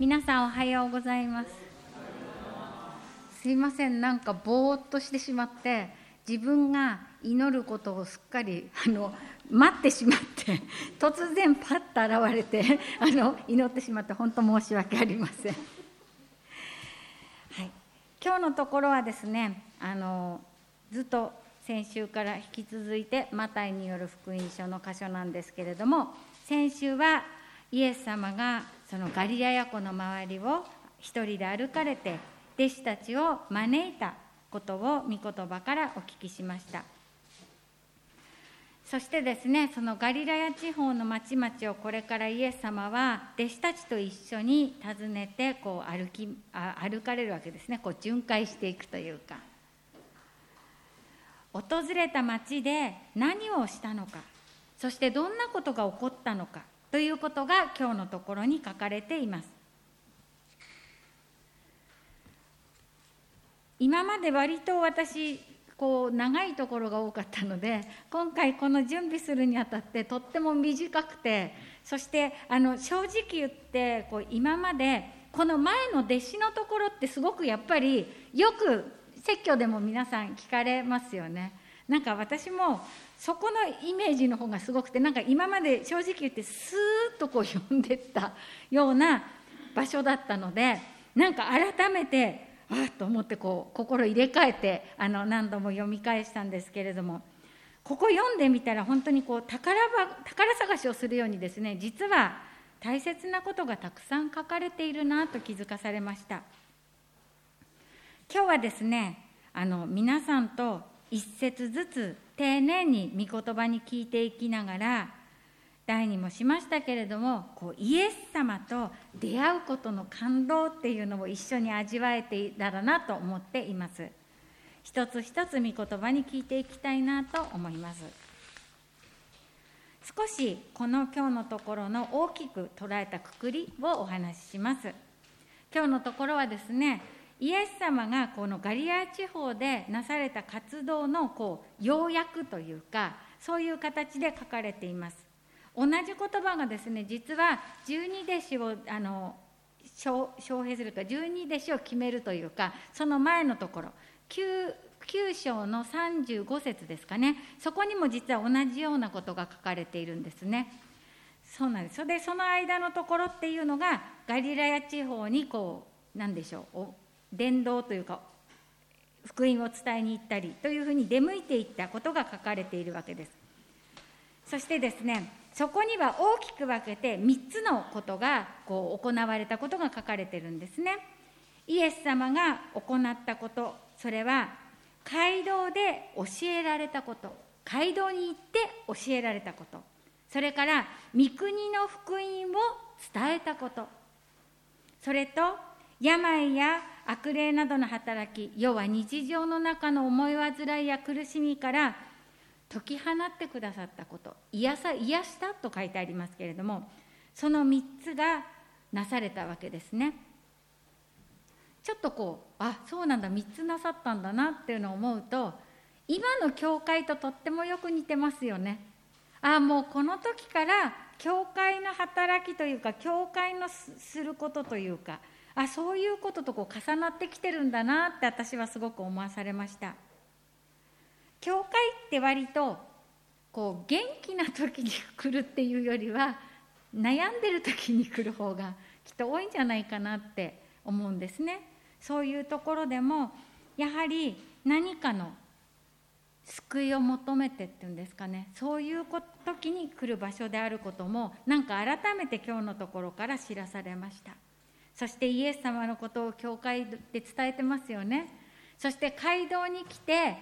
皆さんおはようございます。すいません、なんかぼーっとしてしまって、自分が祈ることをすっかり待ってしまって、突然パッと現れて祈ってしまって、本当申し訳ありません。はい、今日のところはですね、ずっと先週から引き続いてマタイによる福音書の箇所なんですけれども、先週はイエス様がそのガリラヤ湖の周りを一人で歩かれて、弟子たちを招いたことを御言葉からお聞きしました。そしてですね、そのガリラヤ地方の町々をこれからイエス様は弟子たちと一緒に訪ねて歩かれるわけですね。巡回していくというか、訪れた町で何をしたのか、そしてどんなことが起こったのかということが今日のところに書かれています。今まで割と私長いところが多かったので、今回この準備するにあたってとっても短くて、そして正直言って今までこの前の弟子のところってすごくやっぱりよく説教でも皆さん聞かれますよね。なんか私もそこのイメージの方がすごくて、なんか今まで正直言ってスーッと読んでったような場所だったので、なんか改めてと思って心入れ替えて何度も読み返したんですけれども、ここ読んでみたら本当に宝探しをするようにですね、実は大切なことがたくさん書かれているなと気づかされました。今日はですね、皆さんと一節ずつ丁寧に御言葉に聞いていきながら、第2もしましたけれども、イエス様と出会うことの感動っていうのを一緒に味わえていたらなと思っています。一つ一つ御言葉に聞いていきたいなと思います。少しこの今日のところの大きく捉えたくくりをお話しします。今日のところはですね、イエス様がこのガリラヤ地方でなされた活動の要約というか、そういう形で書かれています。同じ言葉がですね、実は十二弟子を招聘するか、十二弟子を決めるというか、その前のところ 9章の35節ですかね、そこにも実は同じようなことが書かれているんですね。そうなんです。でその間のところっていうのがガリラヤ地方に何でしょう、伝道というか福音を伝えに行ったりというふうに出向いていったことが書かれているわけです。そしてですね、そこには大きく分けて3つのことが行われたことが書かれているんですね。イエス様が行ったこと、それは街道で教えられたこと、街道に行って教えられたこと、それから御国の福音を伝えたこと、それと病や悪霊などの働き、要は日常の中の思い煩いや苦しみから解き放ってくださったこと、癒したと書いてありますけれども、その3つがなされたわけですね。ちょっとそうなんだ、3つなさったんだなっていうのを思うと、今の教会ととってもよく似てますよね。もうこの時から教会の働きというか、教会のすることというか、そういうことと重なってきてるんだなって私はすごく思わされました。教会って割と元気な時に来るっていうよりは、悩んでる時に来る方がきっと多いんじゃないかなって思うんですね。そういうところでもやはり何かの救いを求めてっていうんですかね、そういう時に来る場所であることもなんか改めて今日のところから知らされました。そしてイエス様のことを教会で伝えてますよね。そして街道に来て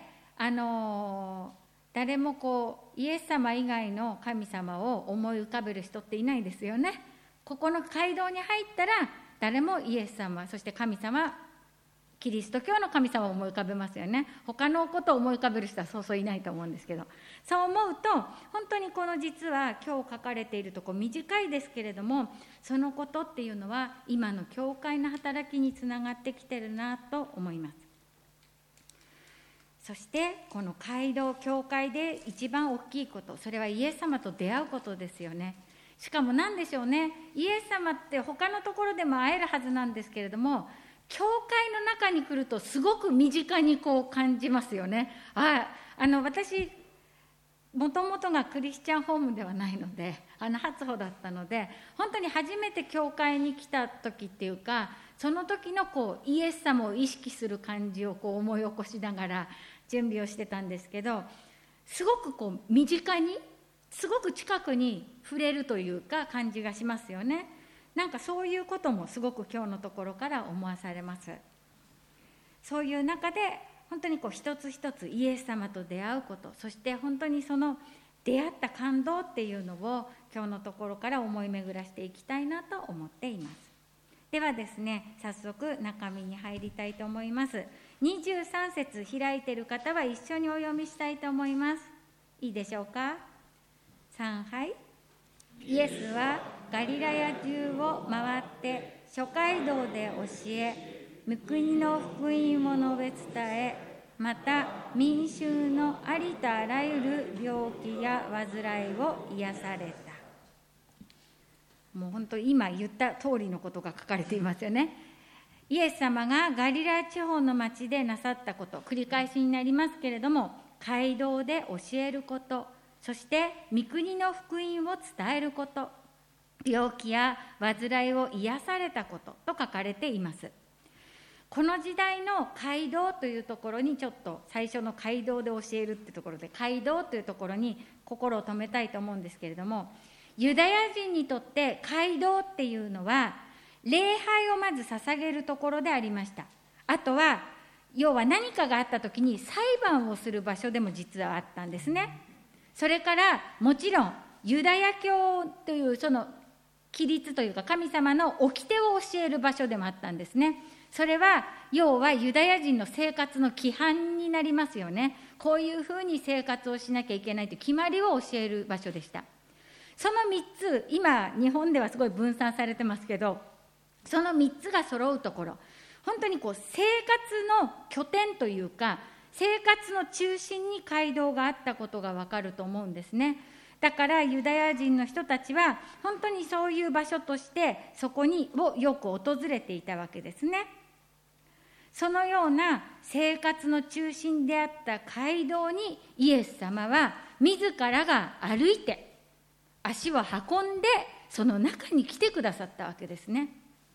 誰もイエス様以外の神様を思い浮かべる人っていないですよね。ここの街道に入ったら誰もイエス様、そして神様、キリスト教の神様を思い浮かべますよね。他のことを思い浮かべる人はそうそういないと思うんですけど、そう思うと本当にこの実は今日書かれているところ短いですけれども、そのことっていうのは今の教会の働きにつながってきてるなと思います。そしてこの街道、教会で一番大きいこと、それはイエス様と出会うことですよね。 しかも何でしょうね、イエス様って他のところでも会えるはずなんですけれども、教会の中に来るとすごく身近にこう感じますよね。私もともとがクリスチャンホームではないので、初歩だったので、本当に初めて教会に来た時っていうか、その時のこうイエス様を意識する感じをこう思い起こしながら準備をしてたんですけど、すごくこう身近に、すごく近くに触れるというか感じがしますよね。なんかそういうこともすごく今日のところから思わされます。そういう中で本当にこう一つ一つイエス様と出会うこと、そして本当にその出会った感動っていうのを今日のところから思い巡らしていきたいなと思っています。ではですね、早速中身に入りたいと思います。23節開いている方は一緒にお読みしたいと思います。いいでしょうか。3、はい。イエスはガリラヤ中を回って諸街道で教え、御国の福音を述べ伝え、また民衆のありとあらゆる病気や患いを癒された。もう本当に今言った通りのことが書かれていますよね。イエス様がガリラヤ地方の町でなさったこと、繰り返しになりますけれども、街道で教えること、そして御国の福音を伝えること、病気や患いを癒されたことと書かれています。この時代の街道というところに、ちょっと最初の街道で教えるってところで、街道というところに心を留めたいと思うんですけれども、ユダヤ人にとって街道っていうのは礼拝をまず捧げるところでありました。あとは要は何かがあった時に裁判をする場所でも実はあったんですね。それからもちろんユダヤ教というその規律というか神様の掟を教える場所でもあったんですね。それは要はユダヤ人の生活の規範になりますよね。こういうふうに生活をしなきゃいけないという決まりを教える場所でした。その3つ、今日本ではすごい分散されてますけど、その3つが揃うところ、本当にこう生活の拠点というか生活の中心に街道があったことが分かると思うんですね。だからユダヤ人の人たちは本当にそういう場所としてそこにをよく訪れていたわけですね。そのような生活の中心であった街道にイエス様は自らが歩いて足を運んでその中に来てくださったわけですね。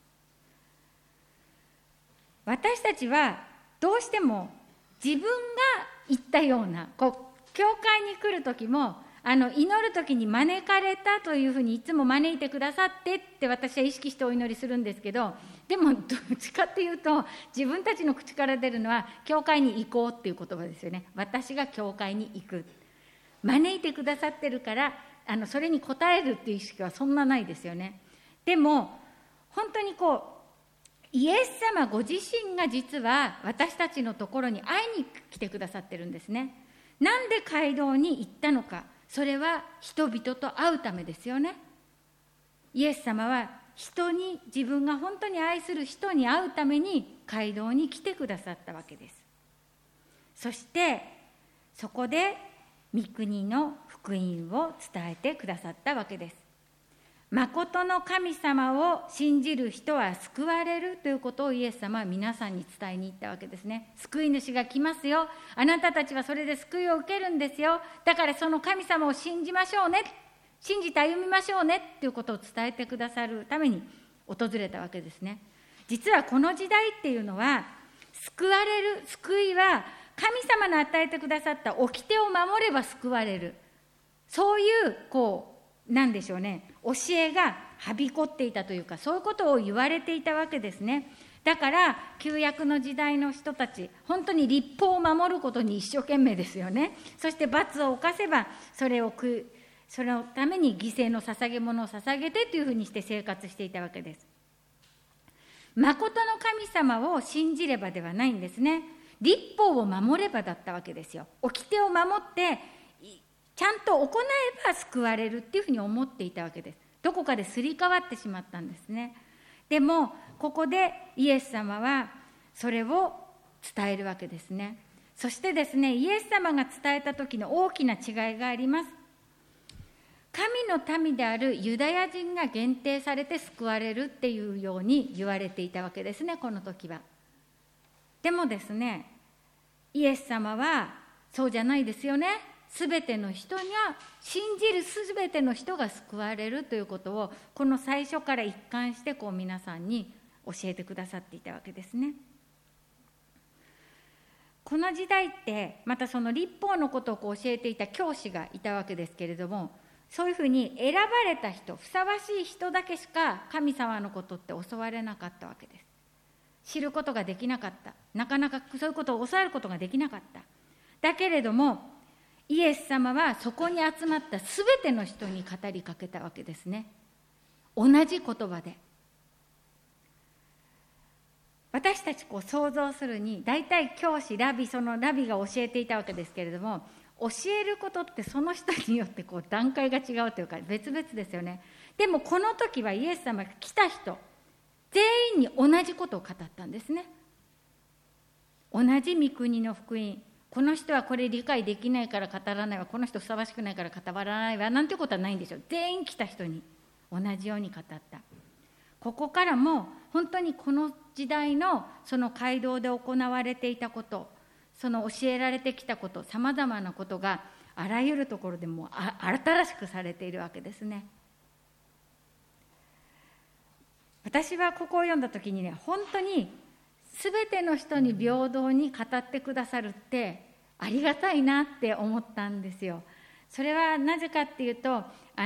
私たちはどうしても自分が言ったような教会に来る時も祈る時に招かれたというふうにいつも招いてくださってって私は意識してお祈りするんですけど、でもどっちかっていうと自分たちの口から出るのは教会に行こうっていう言葉ですよね。私が教会に行く、招いてくださってるからそれに応えるっていう意識はそんなないですよね。でも本当にイエス様ご自身が実は私たちのところに会いに来てくださってるんですね。なんで街道に行ったのか、それは人々と会うためですよね。イエス様は人に、自分が本当に愛する人に会うために街道に来てくださったわけです。そしてそこで御国の福音を伝えてくださったわけです。誠の神様を信じる人は救われるということをイエス様は皆さんに伝えに行ったわけですね。救い主が来ますよ、あなたたちはそれで救いを受けるんですよ、だからその神様を信じましょうね、信じて歩みましょうねということを伝えてくださるために訪れたわけですね。実はこの時代っていうのは救われる、救いは神様の与えてくださった掟を守れば救われる、そういうなんでしょうね、教えがはびこっていたというか、そういうことを言われていたわけですね。だから旧約の時代の人たち、本当に律法を守ることに一生懸命ですよね。そして罰を犯せばそのために犠牲の捧げ物を捧げてというふうにして生活していたわけです。誠の神様を信じればではないんですね。律法を守ればだったわけですよ。掟を守ってちゃんと行えば救われるっていうふうに思っていたわけです。どこかですり替わってしまったんですね。でもここでイエス様はそれを伝えるわけですね。そしてですね、イエス様が伝えた時の大きな違いがあります。 神の民であるユダヤ人が限定されて救われるっていうように言われていたわけですね、この時は。でもですね、イエス様はそうじゃないですよね。すべての人が、信じるすべての人が救われるということを、この最初から一貫して皆さんに教えてくださっていたわけですね。この時代って、またその律法のことを教えていた教師がいたわけですけれども、そういうふうに選ばれた人、ふさわしい人だけしか神様のことって教われなかったわけです。知ることができなかった。なかなかそういうことを教わることができなかった。だけれども、イエス様はそこに集まったすべての人に語りかけたわけですね。同じ言葉で。私たち想像するに、大体教師、ラビが教えていたわけですけれども、教えることってその人によって段階が違うというか別々ですよね。でもこの時はイエス様が来た人、全員に同じことを語ったんですね。同じ御国の福音。この人はこれ理解できないから語らないわ、この人ふさわしくないから語らないわなんてことはないんでしょう。全員来た人に同じように語った。ここからも本当にこの時代のその街道で行われていたこと、その教えられてきたこと、さまざまなことがあらゆるところでも新しくされているわけですね。私はここを読んだ時にね、本当にすべての人に平等に語ってくださるってありがたいなって思ったんですよ。それはなぜかっていうと、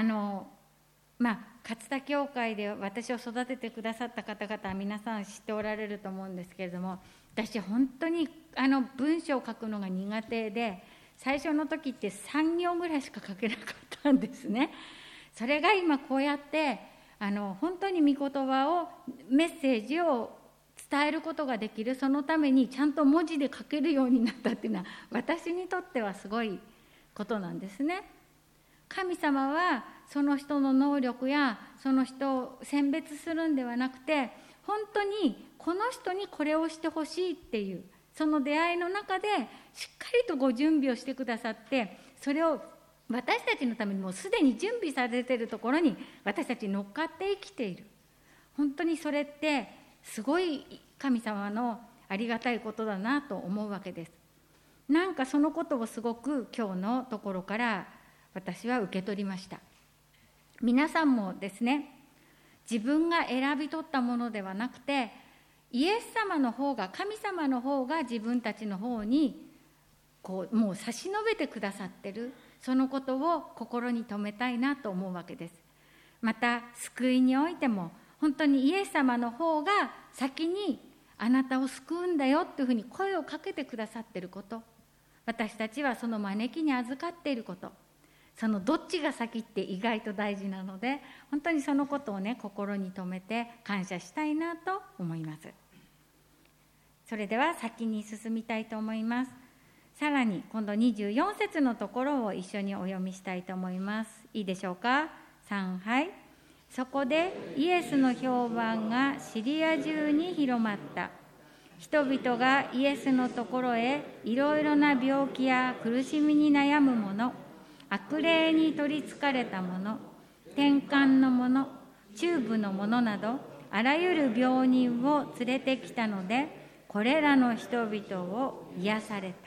勝田教会で私を育ててくださった方々は皆さん知っておられると思うんですけれども、私本当に文章を書くのが苦手で、最初の時って3行ぐらいしか書けなかったんですね。それが今こうやって本当に御言葉を、メッセージを伝えることができる、そのためにちゃんと文字で書けるようになったっていうのは、私にとってはすごいことなんですね。神様はその人の能力やその人を選別するんではなくて、本当にこの人にこれをしてほしいっていう、その出会いの中でしっかりとご準備をしてくださって、それを私たちのためにもうすでに準備されているところに私たち乗っかって生きている。本当にそれってすごい神様のありがたいことだなと思うわけです。なんかそのことをすごく今日のところから私は受け取りました。皆さんもですね、自分が選び取ったものではなくて、イエス様の方が、神様の方が自分たちの方にもう差し伸べてくださってる、そのことを心に留めたいなと思うわけです。また救いにおいても本当にイエス様の方が先にあなたを救うんだよというふうに声をかけてくださっていること、私たちはその招きに預かっていること、そのどっちが先って意外と大事なので、本当にそのことをね、心に留めて感謝したいなと思います。それでは先に進みたいと思います。さらに今度24節のところを一緒にお読みしたいと思います。いいでしょうか。3、はい。そこでイエスの評判がシリア中に広まった。人々がイエスのところへいろいろな病気や苦しみに悩む者、悪霊に取りつかれた者、転換の者、チューブの者などあらゆる病人を連れてきたので、これらの人々を癒された。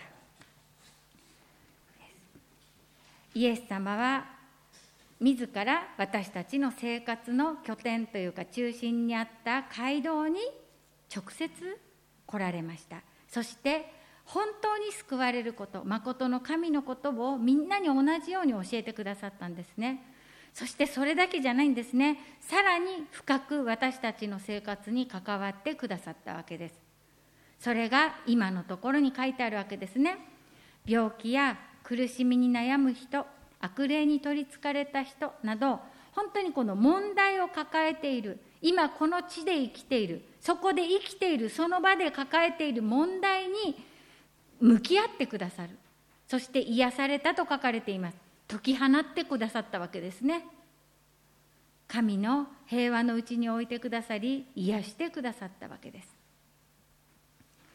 イエス様は自ら私たちの生活の拠点というか中心にあった街道に直接来られました。そして本当に救われること、誠の神のことをみんなに同じように教えてくださったんですね。そしてそれだけじゃないんですね。さらに深く私たちの生活に関わってくださったわけです。それが今のところに書いてあるわけですね。病気や苦しみに悩む人、悪霊に取りつかれた人など、本当にこの問題を抱えている、今この地で生きている、そこで生きている、その場で抱えている問題に向き合ってくださる。そして癒されたと書かれています。解き放ってくださったわけですね。神の平和のうちに置いてくださり、癒してくださったわけです。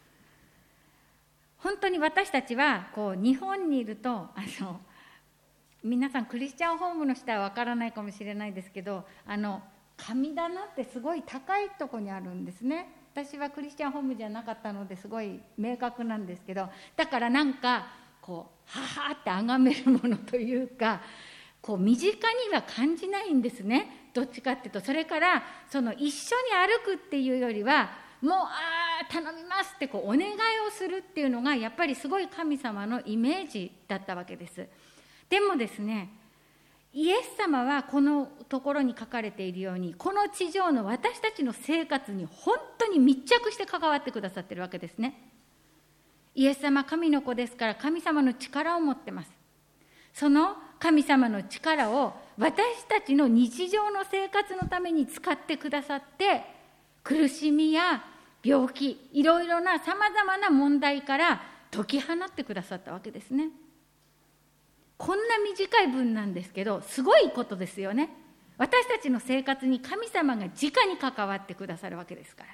本当に私たちは日本にいると皆さんクリスチャンホームの人はわからないかもしれないですけど、神棚ってすごい高いとこにあるんですね。私はクリスチャンホームじゃなかったのですごい明確なんですけど、だからなんかこうははって崇めるものというか、こう身近には感じないんですね。どっちかっていうと、それからその一緒に歩くっていうよりは、もう頼みますってこうお願いをするっていうのがやっぱりすごい神様のイメージだったわけです。でもですね、イエス様はこのところに書かれているように、この地上の私たちの生活に本当に密着して関わってくださっているわけですね。イエス様神の子ですから、神様の力を持ってます。その神様の力を私たちの日常の生活のために使ってくださって、苦しみや病気、いろいろなさまざまな問題から解き放ってくださったわけですね。こんな短い文なんですけど、すごいことですよね。私たちの生活に神様が直に関わってくださるわけですから。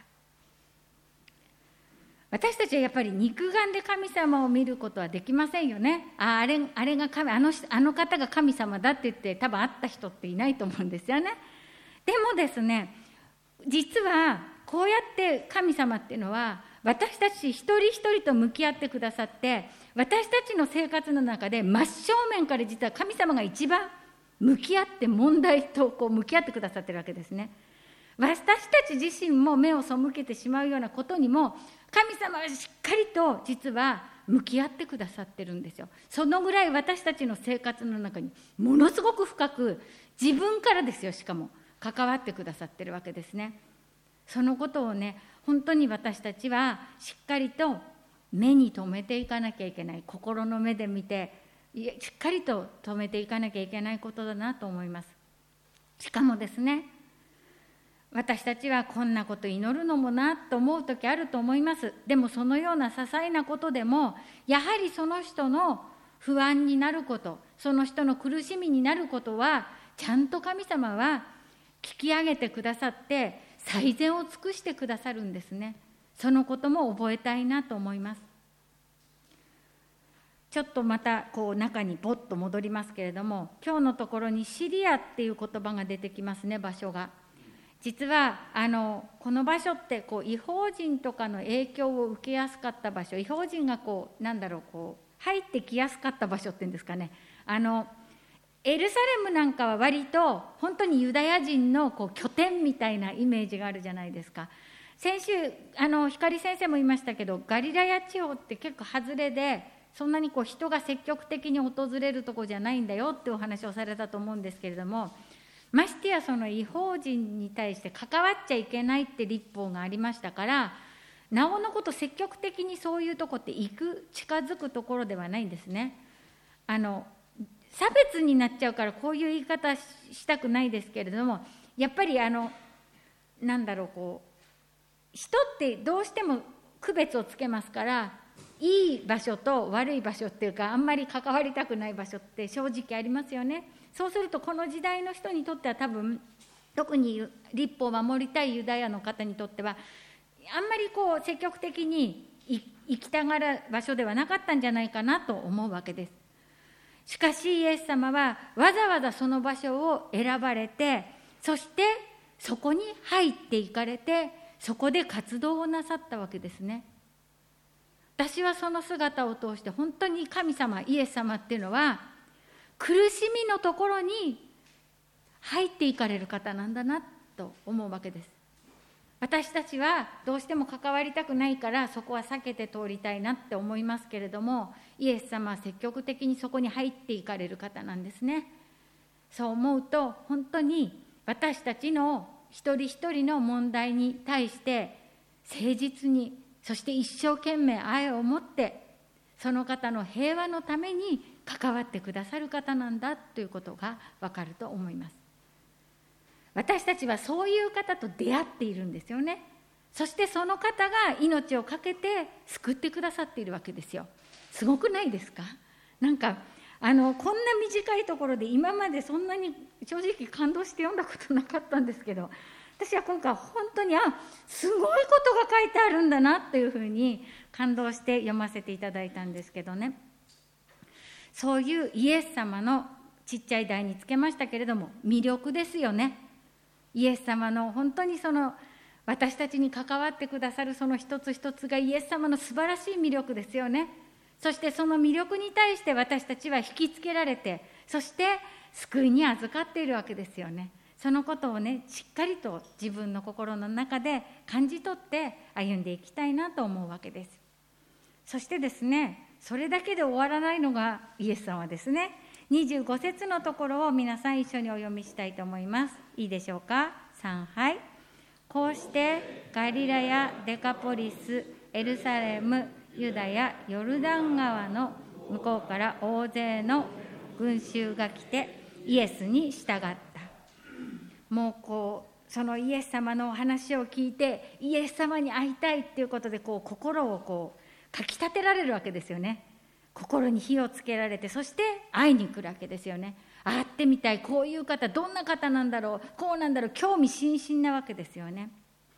私たちはやっぱり肉眼で神様を見ることはできませんよね。あれが神、あの方が神様だって言って多分会った人っていないと思うんですよね。でもですね、実はこうやって神様っていうのは私たち一人一人と向き合ってくださって、私たちの生活の中で真正面から実は神様が一番向き合って問題とこう向き合ってくださってるわけですね。私たち自身も目を背けてしまうようなことにも神様はしっかりと実は向き合ってくださってるんですよ。そのぐらい私たちの生活の中にものすごく深く、自分からですよ、しかも関わってくださってるわけですね。そのことをね、本当に私たちはしっかりと目に留めていかなきゃいけない、心の目で見てしっかりと留めていかなきゃいけないことだなと思います。しかもですね、私たちはこんなこと祈るのもなと思う時あると思います。でもそのような些細なことでも、やはりその人の不安になること、その人の苦しみになることはちゃんと神様は聞き上げてくださって最善を尽くしてくださるんですね。そのことも覚えたいなと思います。ちょっとまたこう中にぼっと戻りますけれども、今日のところにシリアっていう言葉が出てきますね、場所が。実はこの場所ってこう異邦人とかの影響を受けやすかった場所、異邦人がこう入ってきやすかった場所っていうんですかね。エルサレムなんかは割と本当にユダヤ人のこう拠点みたいなイメージがあるじゃないですか。先週光先生も言いましたけど、ガリラヤ地方って結構外れで、そんなにこう人が積極的に訪れるとこじゃないんだよってお話をされたと思うんですけれども、ましてやその異邦人に対して関わっちゃいけないって律法がありましたから、なおのこと積極的にそういうとこって近づくところではないんですね。差別になっちゃうからこういう言い方したくないですけれども、やっぱり人ってどうしても区別をつけますから、いい場所と悪い場所っていうか、あんまり関わりたくない場所って正直ありますよね。そうするとこの時代の人にとっては多分、特に律法を守りたいユダヤの方にとってはあんまりこう積極的に行きたがる場所ではなかったんじゃないかなと思うわけです。しかしイエス様はわざわざその場所を選ばれて、そしてそこに入っていかれて、そこで活動をなさったわけですね。私はその姿を通して本当に神様、イエス様っていうのは苦しみのところに入っていかれる方なんだなと思うわけです。私たちはどうしても関わりたくないからそこは避けて通りたいなって思いますけれども、イエス様は積極的にそこに入っていかれる方なんですね。そう思うと本当に私たちの一人一人の問題に対して誠実に、そして一生懸命愛を持ってその方の平和のために関わってくださる方なんだということがわかると思います。私たちはそういう方と出会っているんですよね。そしてその方が命を懸けて救ってくださっているわけですよ。すごくないですか？なんかこんな短いところで今までそんなに正直感動して読んだことなかったんですけど、私は今回本当にすごいことが書いてあるんだなというふうに感動して読ませていただいたんですけどね。そういうイエス様のちっちゃい台につけましたけれども、魅力ですよね。イエス様の本当に私たちに関わってくださるその一つ一つがイエス様の素晴らしい魅力ですよね。そしてその魅力に対して私たちは引きつけられて、そして救いに預かっているわけですよね。そのことをね、しっかりと自分の心の中で感じ取って歩んでいきたいなと思うわけです。そしてですね、それだけで終わらないのがイエス様ですね。25節のところを皆さん一緒にお読みしたいと思います。いいでしょうか。3、はい。こうしてガリラやデカポリス、エルサレム、ユダヤ、ヨルダン川の向こうから大勢の群衆が来てイエスに従った。もうそのイエス様の話を聞いて、イエス様に会いたいっていうことで心をかきたてられるわけですよね。心に火をつけられて、そして会いに来るわけですよね。会ってみたい、こういう方、どんな方なんだろう、こうなんだろう、興味津々なわけですよね。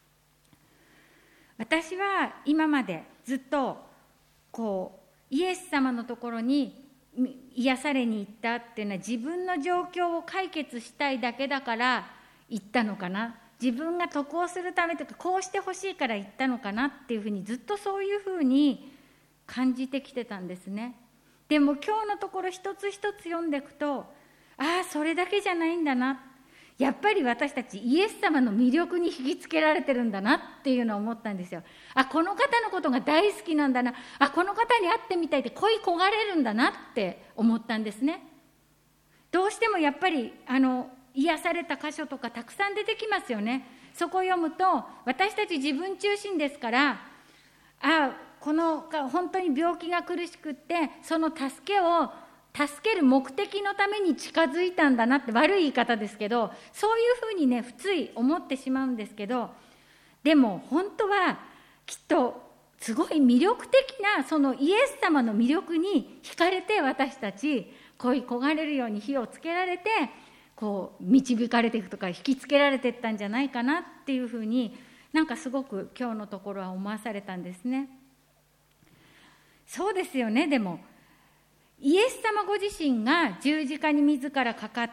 私は今までずっとイエス様のところに癒されに行ったっていうのは、自分の状況を解決したいだけだから行ったのかな、自分が得をするためとか、こうしてほしいから行ったのかなっていうふうに、ずっとそういうふうに感じてきてたんですね。でも今日のところ一つ一つ読んでいくと、それだけじゃないんだな、やっぱり私たちイエス様の魅力に引きつけられてるんだなっていうのを思ったんですよ。この方のことが大好きなんだな、この方に会ってみたいって恋焦がれるんだなって思ったんですね。どうしてもやっぱり癒された箇所とかたくさん出てきますよね。そこを読むと、私たち自分中心ですから、この本当に病気が苦しくって、その助ける目的のために近づいたんだなって、悪い言い方ですけど、そういうふうにね、つい思ってしまうんですけど、でも本当はきっとすごい魅力的なそのイエス様の魅力に惹かれて、私たち恋焦がれるように火をつけられて、導かれていくとか引きつけられていったんじゃないかなっていうふうに、すごく今日のところは思わされたんですね。そうですよね。でもイエス様ご自身が十字架に自らかかって、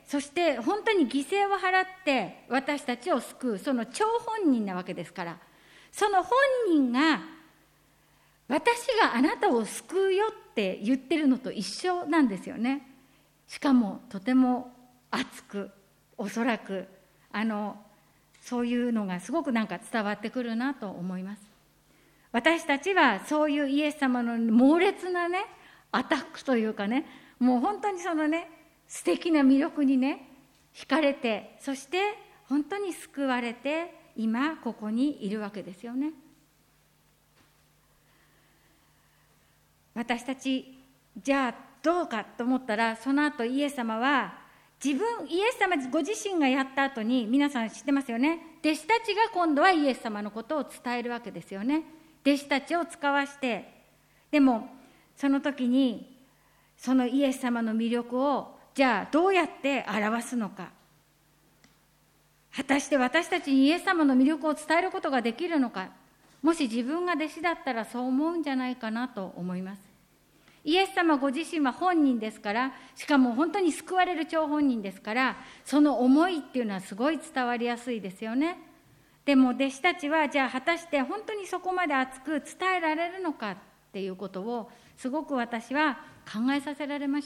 そして本当に犠牲を払って私たちを救う、その張本人なわけですから、その本人が私があなたを救うよって言ってるのと一緒なんですよね。しかもとても熱く、おそらくそういうのがすごく伝わってくるなと思います。私たちはそういうイエス様の猛烈なね、アタックというかね、もう本当にそのね、素敵な魅力にね、惹かれて、そして本当に救われて、今ここにいるわけですよね。私たちじゃあどうかと思ったら、その後イエス様はイエス様ご自身がやった後に、皆さん知ってますよね。弟子たちが今度はイエス様のことを伝えるわけですよね。弟子たちを使わして、でもその時にそのイエス様の魅力をじゃあどうやって表すのか、果たして私たちにイエス様の魅力を伝えることができるのか、もし自分が弟子だったらそう思うんじゃないかなと思います。イエス様ご自身は本人ですから、しかも本当に救われる張本人ですから、その思いっていうのはすごい伝わりやすいですよね。でも弟子たちはじゃあ果たして本当にそこまで熱く伝えられるのかっていうことをすごく私は考えさせられました。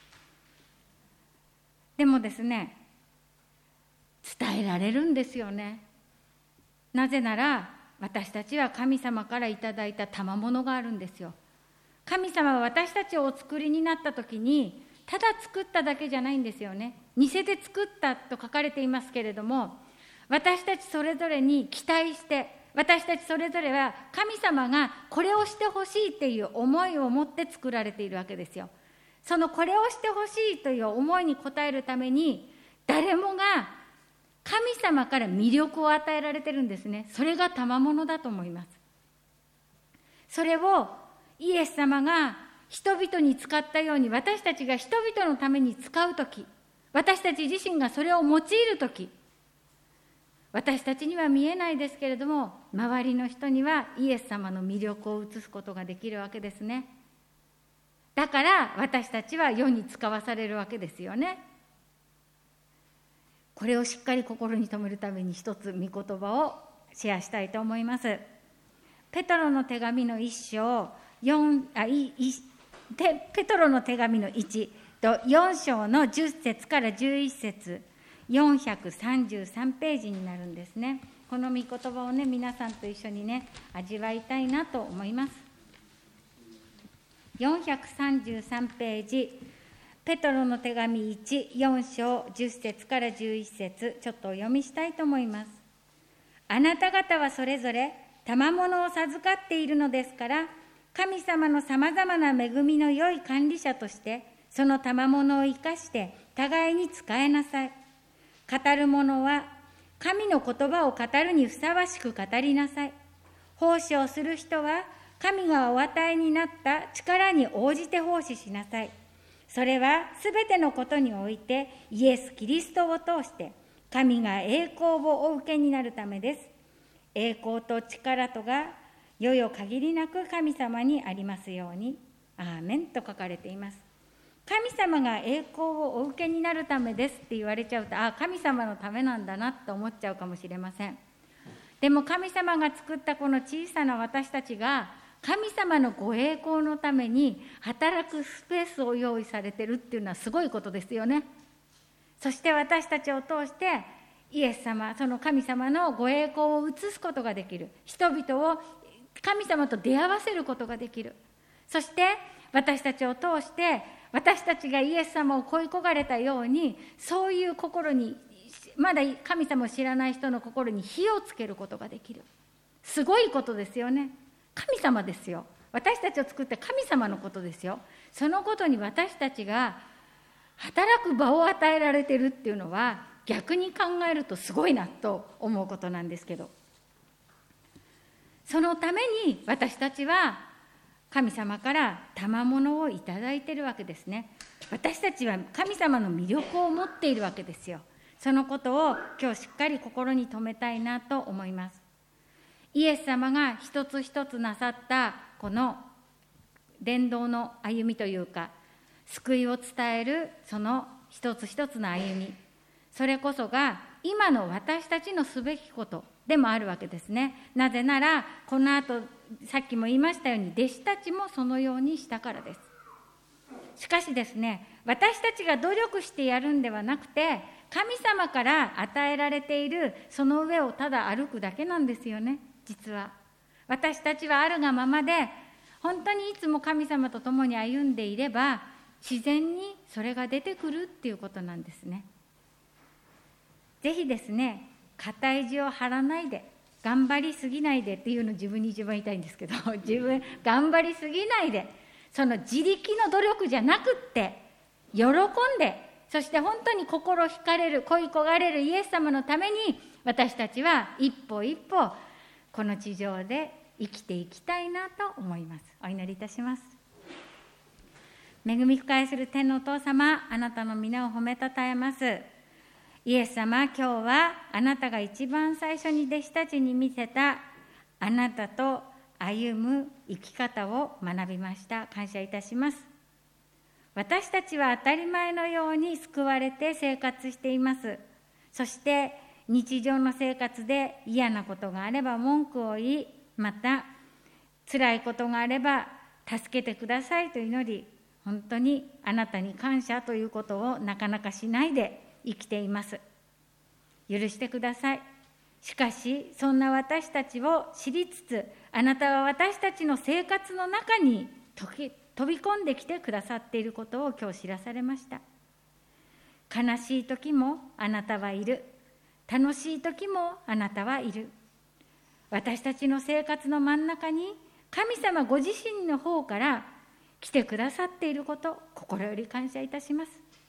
でもですね、伝えられるんですよね。なぜなら私たちは神様からいただいた賜物があるんですよ。神様は私たちをお作りになった時に、ただ作っただけじゃないんですよね。似せて作ったと書かれていますけれども、私たちそれぞれに期待して、私たちそれぞれは神様がこれをしてほしいっていう思いを持って作られているわけですよ。そのこれをしてほしいという思いに応えるために、誰もが神様から魅力を与えられてるんですね。それが賜物だと思います。それをイエス様が人々に使ったように、私たちが人々のために使うとき、私たち自身がそれを用いるとき、私たちには見えないですけれども、周りの人にはイエス様の魅力を映すことができるわけですね。 だから私たちは世に使わされるわけですよね。これをしっかり心に留めるために一つ御言葉をシェアしたいと思います。ペトロの手紙の1章ペトロの手紙の1と4章の10節から11節433ページになるんですね。この御言葉をね、皆さんと一緒にね、味わいたいなと思います。433ページ、ペトロの手紙1、4章10節から11節、ちょっとお読みしたいと思います。あなた方はそれぞれ賜物を授かっているのですから、神様のさまざまな恵みの良い管理者として、その賜物を生かして互いに仕えなさい。語る者は神の言葉を語るにふさわしく語りなさい。奉仕をする人は神がお与えになった力に応じて奉仕しなさい。それはすべてのことにおいてイエス・キリストを通して神が栄光をお受けになるためです。栄光と力とがよよ限りなく神様にありますように。アーメンと書かれています。神様が栄光をお受けになるためですって言われちゃうと、神様のためなんだなと思っちゃうかもしれません。でも神様が作ったこの小さな私たちが神様のご栄光のために働くスペースを用意されてるっていうのはすごいことですよね。そして私たちを通してイエス様、その神様のご栄光を移すことができる。人々を神様と出会わせることができる。そして私たちを通して私たちがイエス様を恋焦がれたように、そういう心に、まだ神様を知らない人の心に火をつけることができる。すごいことですよね。神様ですよ。私たちを作った神様のことですよ。そのことに私たちが働く場を与えられているっていうのは、逆に考えるとすごいなと思うことなんですけど、そのために私たちは神様から賜物をいただいているわけですね。私たちは神様の魅力を持っているわけですよ。そのことを今日しっかり心に留めたいなと思います。イエス様が一つ一つなさったこの伝道の歩みというか、救いを伝えるその一つ一つの歩み、それこそが今の私たちのすべきことでもあるわけですね。なぜならこの後さっきも言いましたように、弟子たちもそのようにしたからです。しかしですね、私たちが努力してやるんではなくて、神様から与えられているその上をただ歩くだけなんですよね。実は私たちはあるがままで、本当にいつも神様と共に歩んでいれば自然にそれが出てくるっていうことなんですね。ぜひですね、肩意地を張らないで、頑張りすぎないでっていうのを自分に一番言いたいんですけど、頑張りすぎないで、その自力の努力じゃなくって喜んで、そして本当に心惹かれる、恋焦がれるイエス様のために、私たちは一歩一歩この地上で生きていきたいなと思います。お祈りいたします。恵み深いする天のお父様、あなたの皆を褒めたたえます。イエス様、今日はあなたが一番最初に弟子たちに見せたあなたと歩む生き方を学びました。感謝いたします。私たちは当たり前のように救われて生活しています。そして日常の生活で嫌なことがあれば文句を言い、また辛いことがあれば助けてくださいと祈り、本当にあなたに感謝ということをなかなかしないで生きています。許してください。しかしそんな私たちを知りつつ、あなたは私たちの生活の中に飛び込んできてくださっていることを今日知らされました。悲しい時もあなたはいる。楽しい時もあなたはいる。私たちの生活の真ん中に神様ご自身の方から来てくださっていること、心より感謝いたします。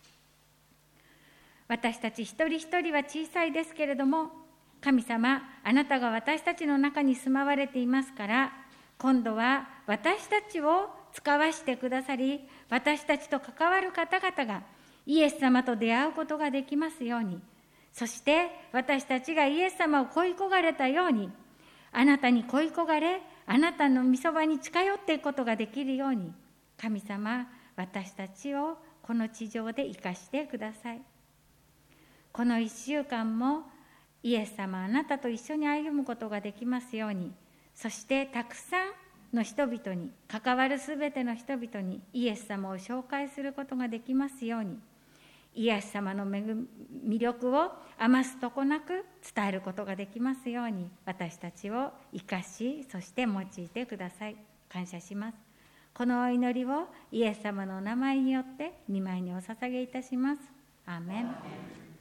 私たち一人一人は小さいですけれども、神様、あなたが私たちの中に住まわれていますから、今度は私たちを使わしてくださり、私たちと関わる方々がイエス様と出会うことができますように、そして私たちがイエス様を恋焦がれたように、あなたに恋焦がれ、あなたの御そばに近寄っていくことができるように、 神様、私たちをこの地上で生かしてください。この1週間もイエス様、あなたと一緒に歩むことができますように、そしてたくさんの人々に、関わるすべての人々にイエス様を紹介することができますように、イエス様の魅力を余すとこなく伝えることができますように、私たちを生かし、そして用いてください。感謝します。このお祈りをイエス様のお名前によって御前にお捧げいたします。アーメン。